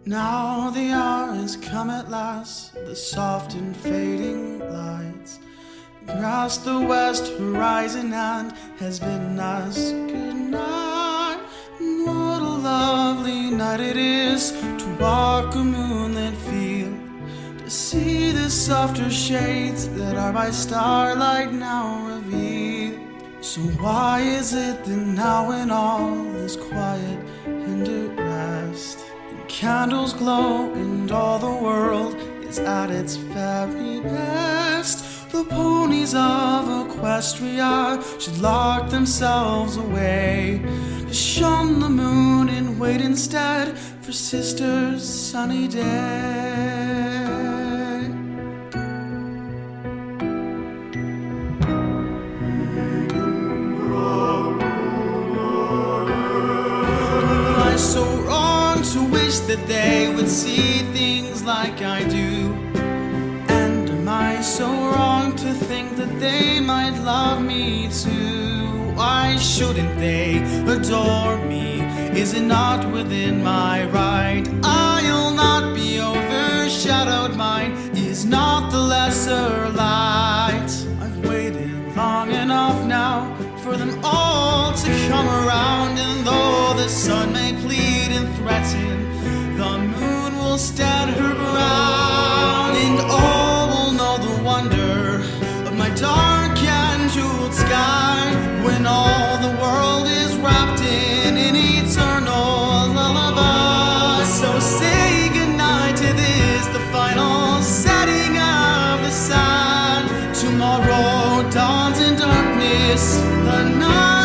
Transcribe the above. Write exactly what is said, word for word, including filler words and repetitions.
Now the hour has come at last, the soft and fading lights across the west horizon, and has been us good night. And what a lovely night it is to walk a moonlit field, to see the softer shades that are by starlight now revealed. So why is it that now when all is quiet and at rest, candles glow and all the world is at its very best, the ponies of Equestria should lock themselves away to shun the moon and wait instead for sister's sunny day? Am I so wrong to wish that they would see things like I do? And am I so wrong to think that they might love me too? Why shouldn't they adore me? Is it not within my right? I'll not be overshadowed, mine is not the lesser light. I've waited long enough now for them all to come around, and though the sun may plead and threaten, the moon will stand her ground, and all will know the wonder of my dark and jeweled sky when all the world is wrapped in an eternal lullaby. So say goodnight to this, the final setting of the sun. Tomorrow dawns in darkness, the night